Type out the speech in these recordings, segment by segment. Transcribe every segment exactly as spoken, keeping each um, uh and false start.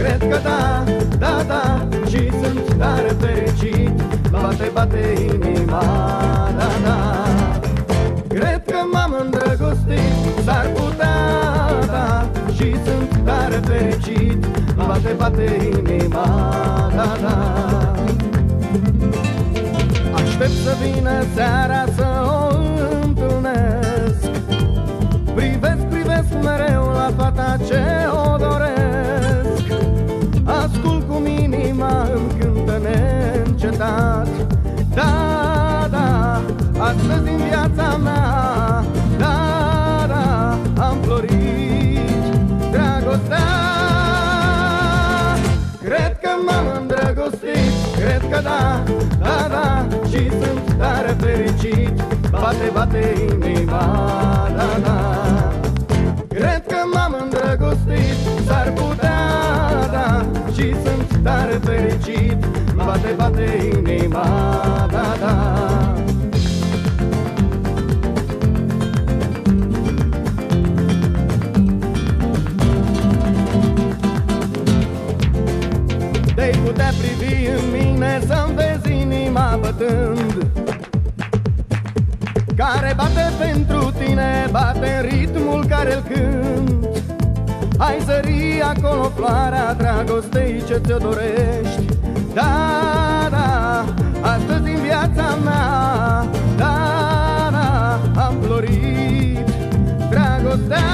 cred că da, da, da, și sunt tare fericit. Bate, bate inima, da, da. Cred că m-am îndrăgostit, s-ar putea, da, și sunt tare fericit. Bate, bate inima, da, da. Aștept să vină seara să o întâlnesc. Privesc, privesc mereu la fata ce o doresc. Ascult cum inima îmi cântă neîncetat. Da, da, astăzi în viața mea, da, da, am florit dragostea. Cred că m-am îndrăgostit, cred că da, da, da, și sunt tare fericit. Bate, bate inima, da, da. Cred că m-am îndrăgostit, s-ar putea, da, și sunt tare fericit. Bate, bate inima, da, da. Te-ai putea privi în mine să-mi vezi inima bătând, care bate pentru tine, bate în ritmul care-l cânt. Ai zări acolo floarea dragostei ce ți-o dorești. Da, da, astăzi în viața mea, da, da, am florit dragostea.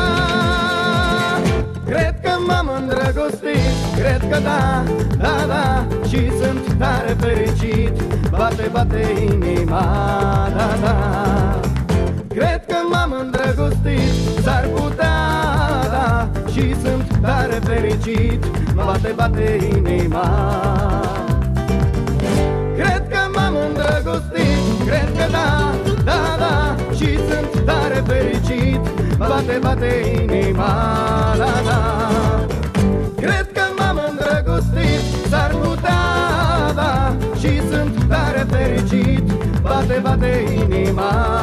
Cred că m-am îndrăgostit, cred că da, da, da, și sunt tare fericit. Bate, bate inima, da, da. Cred că m-am îndrăgostit, s-ar putea, da, și sunt tare fericit. Bate, bate inima. Cred că m-am îndrăgostit, cred că da, da, da, și sunt tare fericit. Bate, bate inima, da, da. Cred că m-am îndrăgostit, s-ar putea, da, și sunt tare fericit. Bate, bate inima.